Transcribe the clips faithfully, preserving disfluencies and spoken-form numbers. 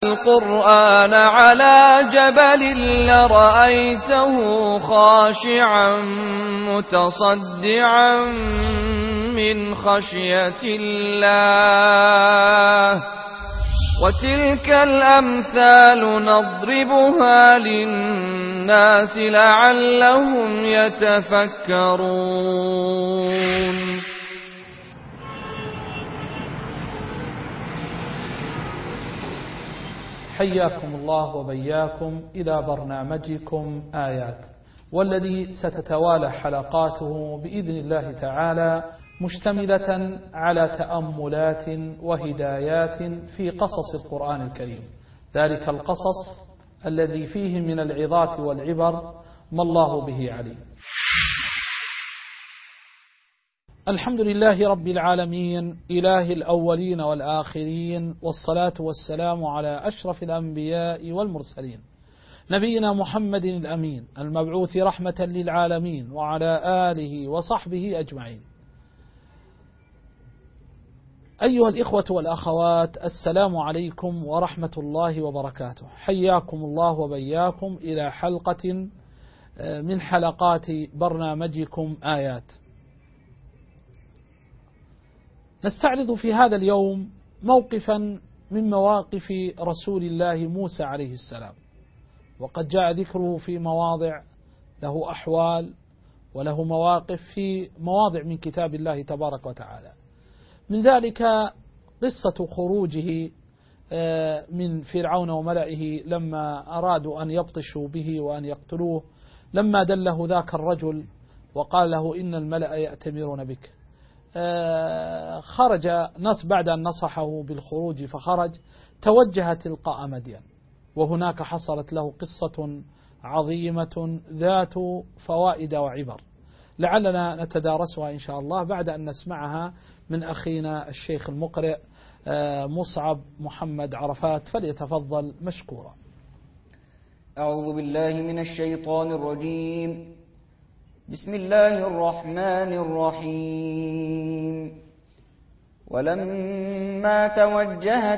القرآن على جبل لرأيته خاشعا متصدعا من خشية الله وتلك الأمثال نضربها للناس لعلهم يتفكرون. حياكم الله وبياكم إلى برنامجكم آيات، والذي ستتوالى حلقاته بإذن الله تعالى مشتملة على تأملات وهدايات في قصص القرآن الكريم، ذلك القصص الذي فيه من العظات والعبر ما الله به عليم. الحمد لله رب العالمين، إله الأولين والآخرين، والصلاة والسلام على أشرف الأنبياء والمرسلين، نبينا محمد الأمين المبعوث رحمة للعالمين، وعلى آله وصحبه أجمعين. أيها الإخوة والأخوات، السلام عليكم ورحمة الله وبركاته. حياكم الله وبياكم إلى حلقة من حلقات برنامجكم آيات. نستعرض في هذا اليوم موقفا من مواقف رسول الله موسى عليه السلام، وقد جاء ذكره في مواضع، له أحوال وله مواقف في مواضع من كتاب الله تبارك وتعالى. من ذلك قصة خروجه من فرعون وملئه لما أرادوا أن يبطشوا به وأن يقتلوه، لما دله ذاك الرجل وقال له إن الملأ يأتمرون بك. خرج نص بعد أن نصحه بالخروج فخرج، توجه تلقاء مدين، وهناك حصلت له قصة عظيمة ذات فوائد وعبر، لعلنا نتدارسها إن شاء الله بعد أن نسمعها من أخينا الشيخ المقرئ مصعب محمد عرفات، فليتفضل مشكورا. أعوذ بالله من الشيطان الرجيم. بسم الله الرحمن الرحيم. ولما توجه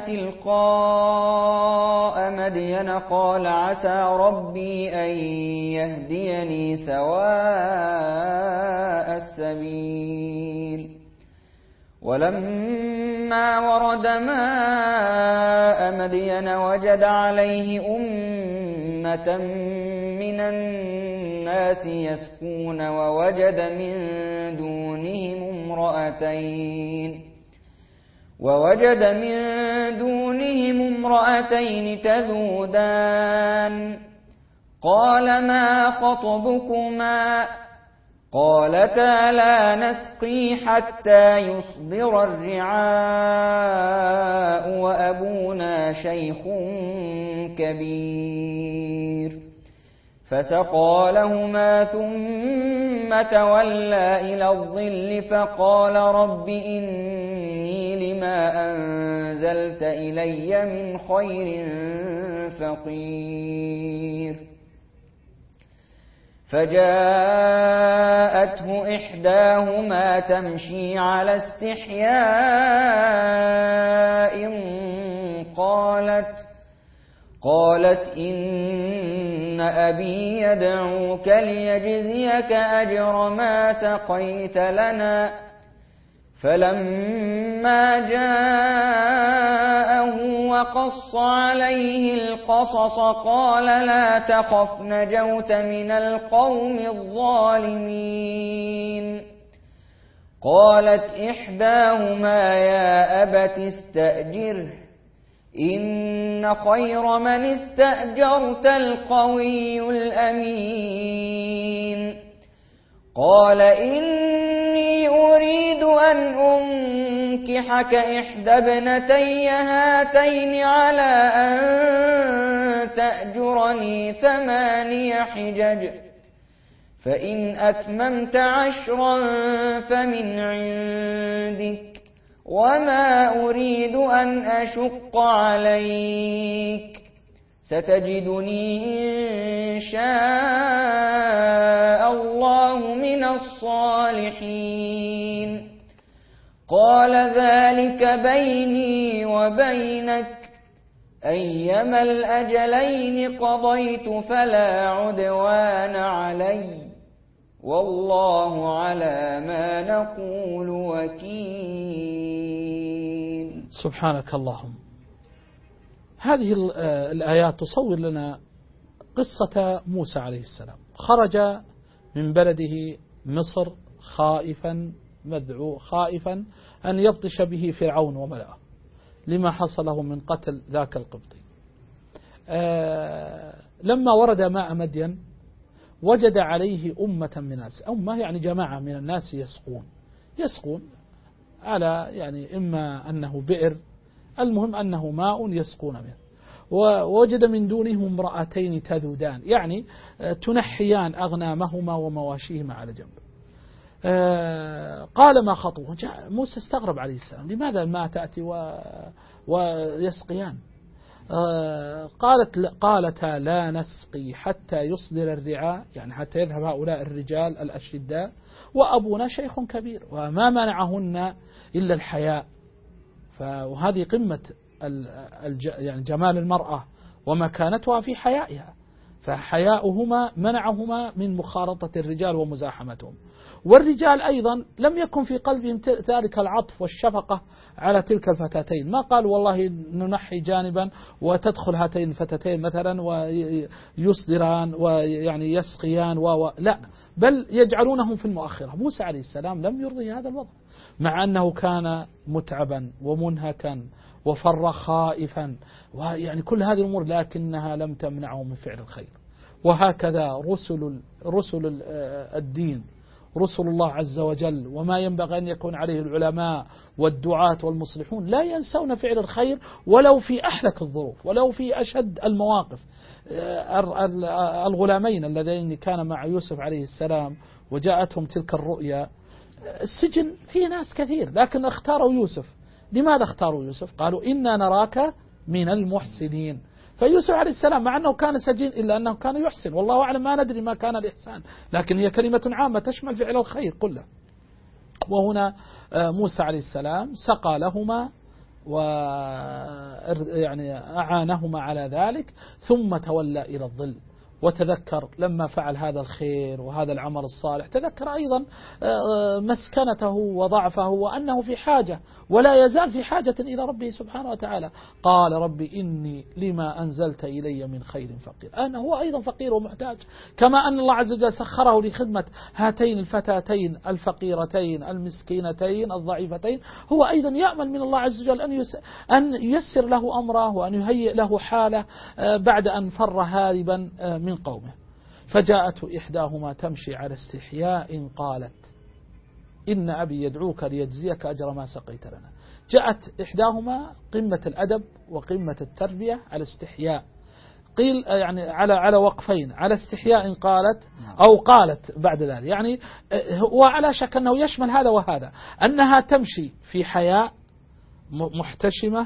تلقاء مدين قال عسى ربي أن يهديني سواء السبيل. ولما ورد ماء مدين وجد عليه أمة من الناس يسقون ووجد من دونهم امرأتين ووجد من دونهم امرأتين تذودان قال ما خطبكما قالتا لا نسقي حتى يصدر الرعاء وأبونا شيخ كبير. فسقى لهما ثم تولى إلى الظل فقال رب إني لما أنزلت إلي من خير فقير. فجاءته إحداهما تمشي على استحياء قالت قالت إن أبي يدعوك ليجزيك أجر ما سقيت لنا. فلما جاءه وقص عليه القصص قال لا تخف نجوت من القوم الظالمين. قالت إحداهما يا أبت استأجره إن خير من استأجرت القوي الأمين. قال إني أريد أن أنكحك إحدى ابنتي هاتين على أن تأجرني ثماني حجج فإن أتممت عشرا فمن عندك وما أريد أن أشق عليك ستجدني إن شاء الله من الصالحين. قال ذلك بيني وبينك أيما الأجلين قضيت فلا عدوان علي والله على ما نقول وكيل. سبحانك اللهم. هذه الآيات تصور لنا قصة موسى عليه السلام. خرج من بلده مصر خائفا مذعو خائفا أن يبطش به فرعون وملأه لما حصله من قتل ذاك القبطي. آه لما ورد ماء مدين وجد عليه أمة من الناس، أمة يعني جماعة من الناس يسقون يسقون على يعني إما أنه بئر، المهم أنه ماء يسقون منه. ووجد من دونهم امرأتين تذودان، يعني تنحيان أغنامهما ومواشيهما على جنب. قال ما خطوه؟ موسى استغرب عليه السلام، لماذا الماء تأتي ويسقيان؟ قالت قالتا لا نسقي حتى يصدر الرعاء، يعني حتى يذهب هؤلاء الرجال الأشداء، وأبونا شيخ كبير، وما منعهن إلا الحياء. وهذه قمة يعني جمال المرأة ومكانتها في حيائها، فحياؤهما منعهما من مخالطة الرجال ومزاحمتهم. والرجال أيضا لم يكن في قلبهم ذلك العطف والشفقة على تلك الفتاتين، ما قال والله ننحي جانبا وتدخل هاتين الفتاتين مثلا ويصدران ويعني يسقيان و... لا، بل يجعلونهم في المؤخرة. موسى عليه السلام لم يرضي هذا الوضع، مع أنه كان متعبا ومنهكا وفر خائفا ويعني كل هذه الأمور، لكنها لم تمنعه من فعل الخير. وهكذا رسل رسل الدين، رسل الله عز وجل، وما ينبغي أن يكون عليه العلماء والدعاة والمصلحون، لا ينسون فعل الخير ولو في أحلك الظروف، ولو في أشد المواقف. الغلامين اللذين كان مع يوسف عليه السلام وجاءتهم تلك الرؤيا، السجن فيه ناس كثير لكن اختاروا يوسف. لماذا اختاروا يوسف؟ قالوا إنا نراك من المحسنين. فيوسف عليه السلام مع أنه كان سجين إلا أنه كان يحسن، والله أعلم ما ندري ما كان الإحسان، لكن هي كلمة عامة تشمل فعل الخير كله. وهنا موسى عليه السلام سقى لهما و يعني أعانهما على ذلك، ثم تولى إلى الظل. وتذكر لما فعل هذا الخير وهذا العمل الصالح، تذكر أيضا مسكنته وضعفه وأنه في حاجة ولا يزال في حاجة إلى ربه سبحانه وتعالى. قال ربي إني لما أنزلت إلي من خير فقير. أنا هو أيضا فقير ومحتاج، كما أن الله عز وجل سخره لخدمة هاتين الفتاتين الفقيرتين المسكينتين الضعيفتين، هو أيضا يأمل من الله عز وجل أن ييسر له أمره وأن يهيئ له حاله بعد أن فر هاربا من قومه. فجاءته إحداهما تمشي على استحياء قالت إن أبي يدعوك ليجزيك أجر ما سقيت لنا. جاءت إحداهما قمة الأدب وقمة التربية على استحياء، قيل يعني على على وقفين، على استحياء قالت أو قالت بعد ذلك، يعني وعلى شك أنه يشمل هذا وهذا، أنها تمشي في حياء محتشمة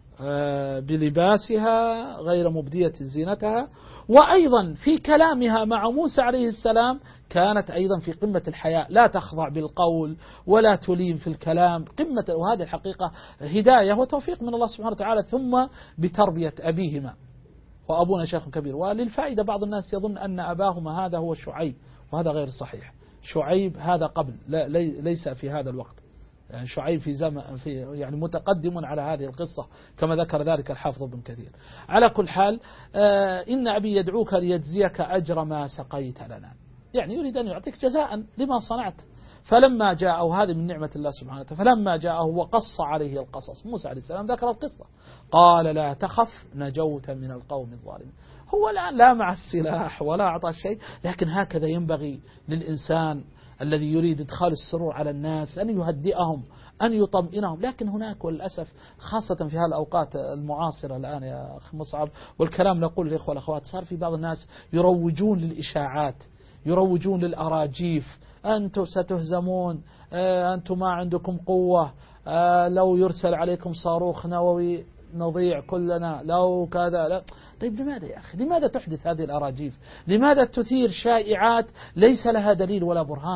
بلباسها غير مبدية زينتها، وأيضا في كلامها مع موسى عليه السلام كانت أيضا في قمة الحياء، لا تخضع بالقول ولا تلين في الكلام، قمة. وهذه الحقيقة هداية وتوفيق من الله سبحانه وتعالى، ثم بتربية أبيهما، وأبونا شيخ كبير. وللفائدة بعض الناس يظن أن أباهما هذا هو شعيب، وهذا غير صحيح. شعيب هذا قبل، لا ليس في هذا الوقت، يعني شعيب في زمن في يعني متقدم على هذه القصة كما ذكر ذلك الحافظ ابن كثير. على كل حال آه إن أبي يدعوك ليجزيك أجر ما سقيت لنا، يعني يريد أن يعطيك جزاء لما صنعت. فلما جاءه، هذه من نعمة الله سبحانه وتعالى، فلما جاءه وقص عليه القصص، موسى عليه السلام ذكر القصة، قال لا تخف نجوت من القوم الظالمين. هو الآن لا مع السلاح ولا أعطى شيء، لكن هكذا ينبغي للإنسان الذي يريد إدخال السرور على الناس أن يهدئهم أن يطمئنهم. لكن هناك والأسف خاصة في هذه الأوقات المعاصرة الآن يا أخي مصعب، والكلام نقول للإخوة والأخوات، صار في بعض الناس يروجون للإشاعات، يروجون للأراجيف، أنتم ستهزمون، أنتم ما عندكم قوة، لو يرسل عليكم صاروخ نووي نضيع كلنا، لو كذا لا. طيب لماذا يا أخي؟ لماذا تحدث هذه الأراجيف؟ لماذا تثير شائعات ليس لها دليل ولا برهان؟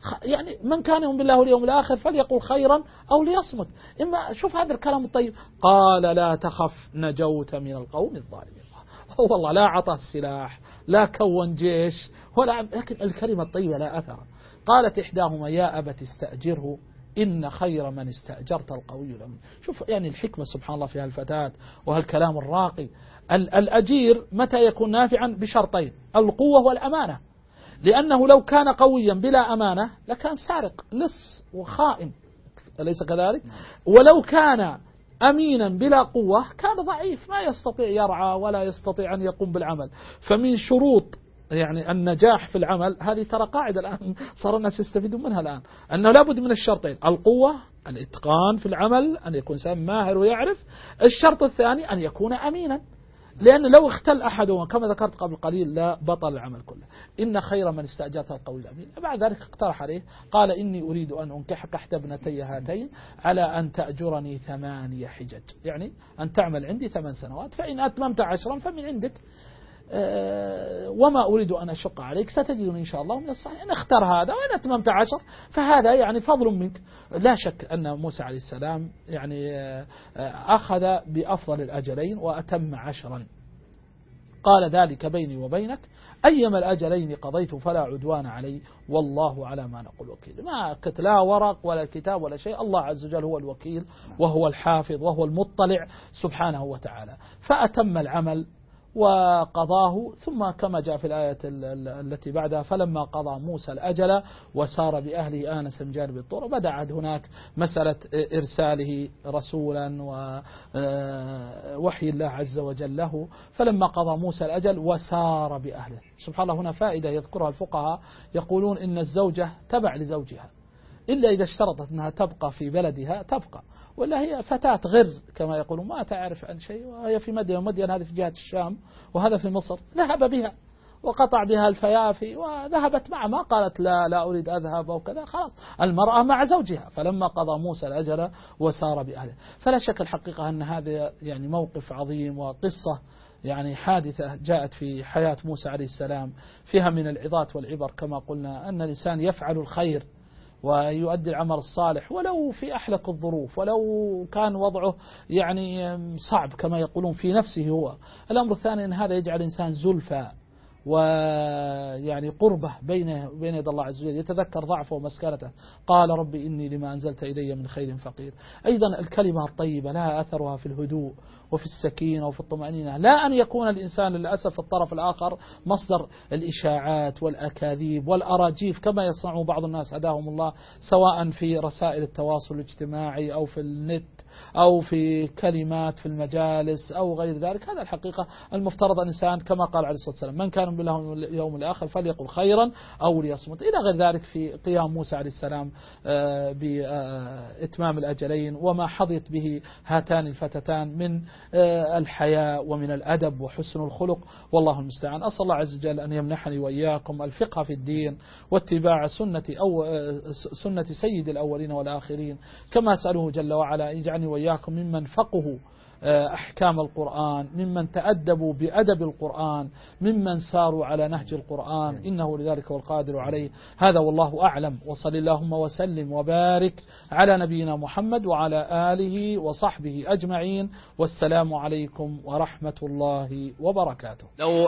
يعني من كان يؤمن بالله واليوم الآخر فليقل خيرا أو ليصمت. إما شوف هذا الكلام الطيب، قال لا تخف نجوت من القوم الظالمين. والله لا عطى السلاح، لا كون جيش، ولا، لكن الكلمة الطيبة لا أثر. قالت إحداهما يا أبت استأجره إن خير من استأجرت القوي الأمين. شوف يعني الحكمة سبحان الله في هالفتاة وهالكلام الراقي. الأجير متى يكون نافعا؟ بشرطين: القوة والأمانة، لأنه لو كان قويا بلا أمانة لكان سارق لص وخائن، أليس كذلك؟ ولو كان أمينا بلا قوة كان ضعيف ما يستطيع يرعى ولا يستطيع أن يقوم بالعمل. فمن شروط يعني النجاح في العمل هذه ترى قاعدة الآن صار الناس يستفيدون منها الآن، أنه لابد من الشرطين: القوة، الإتقان في العمل، أن يكون إنسان ماهر ويعرف. الشرط الثاني أن يكون أمينا، لأن لو اختل أحدهما كما ذكرت قبل قليل لا بطل العمل كله. إن خير من استأجرت القوي الأمين. بعد ذلك اقترح عليه قال إني أريد أن أنكحك إحدى ابنتي هاتين على أن تأجرني ثمانية حجج، يعني أن تعمل عندي ثمان سنوات، فإن أتممت عشرا فمن عندك، أه وما أريد أن أشق عليك، ستجدني إن شاء الله من الصالحين. اختر هذا، وإن أتممت عشر فهذا يعني فضل منك. لا شك أن موسى عليه السلام يعني أخذ بأفضل الأجلين وأتم عشرا. قال ذلك بيني وبينك أيما الأجلين قضيت فلا عدوان علي والله على ما نقول وكيل. ما كت لا ورق ولا كتاب ولا شيء، الله عز وجل هو الوكيل وهو الحافظ وهو المطلع سبحانه وتعالى. فأتم العمل وقضاه. ثم كما جاء في الآية التي بعدها فلما قضى موسى الأجل وسار بأهله آنس من جانب الطور، بدأت هناك مسألة إرساله رسولا ووحي الله عز وجل له. فلما قضى موسى الأجل وسار بأهله، سبحان الله هنا فائدة يذكرها الفقهاء، يقولون إن الزوجة تبع لزوجها إلا إذا اشترطت أنها تبقى في بلدها تبقى، ولا هي فتاة غر كما يقولون ما تعرف عن شيء، وهي في مدين، ومدين هذه في جهة الشام وهذا في مصر، ذهب بها وقطع بها الفيافي وذهبت معه، ما قالت لا لا أريد أذهب أو كذا، خلاص المرأة مع زوجها. فلما قضى موسى الأجل وسار بأهله. فلا شك الحقيقة أن هذا يعني موقف عظيم وقصة يعني حادثة جاءت في حياة موسى عليه السلام، فيها من العظات والعبر كما قلنا، أن الإنسان يفعل الخير ويؤدي العمل الصالح ولو في أحلك الظروف، ولو كان وضعه يعني صعب كما يقولون في نفسه هو. الأمر الثاني أن هذا يجعل الإنسان زلفى ويعني قربة بين بين يد الله عز وجل، يتذكر ضعفه ومسكنته. قال ربي إني لما أنزلت إلي من خير فقير. أيضا الكلمة الطيبة لها أثرها في الهدوء وفي السكينة وفي الطمأنينة، لا أن يكون الإنسان للأسف الطرف الآخر مصدر الإشاعات والأكاذيب والأراجيف كما يصنعه بعض الناس هداهم الله، سواء في رسائل التواصل الاجتماعي أو في النت أو في كلمات في المجالس أو غير ذلك. هذا الحقيقة المفترض الإنسان كما قال عليه الصلاة والسلام من كان بالله اليوم الآخر فليقل خيرا أو ليصمت، إلى غير ذلك في قيام موسى عليه السلام بإتمام الأجلين وما حظيت به هاتان الفتتان من الحياء ومن الأدب وحسن الخلق، والله المستعان. أسأل الله عز وجل أن يمنحني وإياكم الفقه في الدين واتباع سنة أو سنة سيد الأولين والآخرين، كما أسأله جل وعلا يجعلني وإياكم ممن فقهوا أحكام القرآن، ممن تأدبوا بأدب القرآن، ممن ساروا على نهج القرآن، إنه لذلك والقادر عليه. هذا والله أعلم، وصل اللهم وسلم وبارك على نبينا محمد وعلى آله وصحبه أجمعين، والسلام عليكم ورحمة الله وبركاته. لو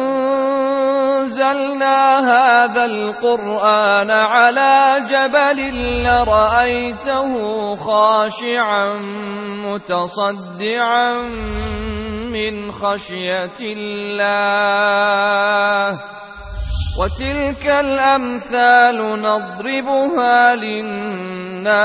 أنزلنا هذا القرآن على جبل لرأيته خاشعا متصدعا من خشية الله، وتلك الأمثال نضربها للناس